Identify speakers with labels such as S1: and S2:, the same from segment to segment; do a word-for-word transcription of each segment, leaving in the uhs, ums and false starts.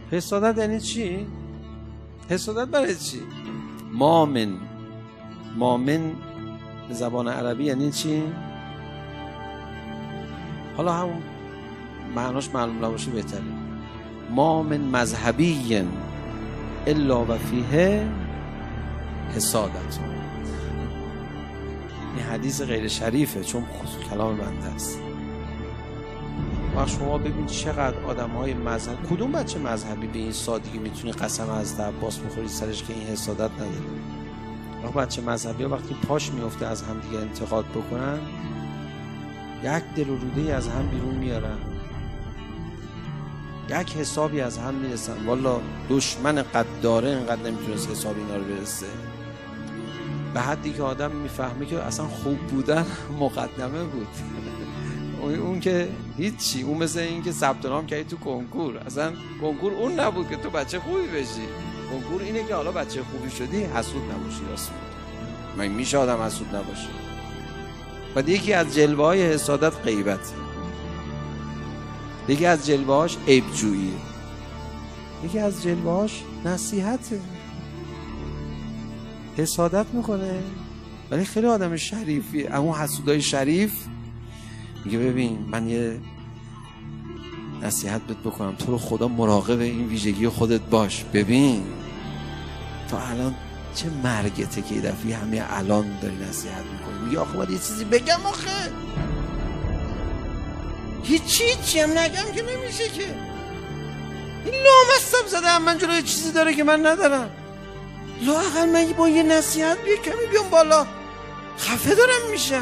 S1: حسادت یعنی چی؟ حسادت برای چی؟ مامن مامن به زبان عربی یعنی چی؟ حالا همون معناش معلوم نباشه بهتره. مامن مذهبی الا و فیه حسادت. این حدیث غیر شریفه چون کلام بنده است. وقت شما ببین چقدر آدم های مذهب، کدوم بچه مذهبی به این سادگی میتونه قسم از عباس بخوری سرش که این حسادت نداره؟ وقت بچه مذهبی ها وقتی پاش میفته از هم دیگه انتقاد بکنن، یک دل و روده از هم بیرون میارن، یک حسابی از هم میرسن. والا دشمن قد داره اینقدر نمیتونست حساب اینا رو برسه. به حدی که آدم میفهمه که اصلا خوب بودن مقدمه بود. اون که هیچی، اون مثل این که ثبت نام کردی تو کنکور، اصلا کنکور اون نبود که تو بچه خوبی بشی. کنکور اینه که حالا بچه خوبی شدی حسود نباشی. راست میگه، من میشه آدم حسود نباشه. و یکی از جلوه های حسادت غیبت، یکی از جلوه هاش عیبجویی، یکی از جلوه هاش نصیحته. حسادت میکنه ولی خیلی آدم شریفی. اما حسودای شریف میگه ببین من یه نصیحت بهت بکنم، تو رو خدا مراقب این ویژگی خودت باش. ببین تو الان چه مرگته که یه دفعه همه الان داری نصیحت میکنی. میگه آخه باید یه چیزی بگم، آخه هیچی هیچی هم نگم که نمیشه که. این لامصب زده هم من جلوی چیزی داره که من ندارم. لااقل من با یه نصیحت یه کمی بیام بالا، خفه دارم میشم.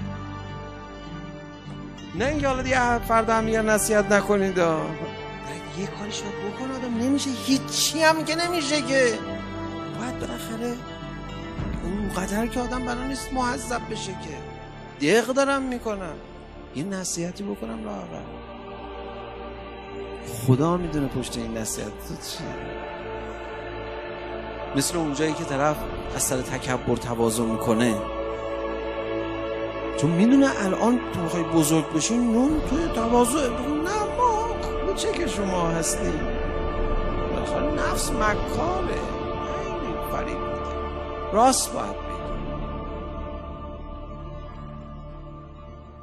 S1: نه اینکه حالا دیگه فردا هم یه نصیحت نکنید. یه کاری شاید بکنه آدم، نمیشه هیچی هم که نمیشه که. باید بالاخره اونقدر که آدم بنا نیست معذب بشه که دق دارم میکنم، یه نصیحتی بکنم لااقل. خدا میدونه پشت این نصیحت تو چیه. مثل اونجایی که طرف از سر تکبر تواضع میکنه، چون میدونه الان تو بخوای بزرگ بشی نون توی تواضع. بگو نه ما کوچه که شما هستی، بالاخره نفس مکاره. خیلی فریب میده. راست باید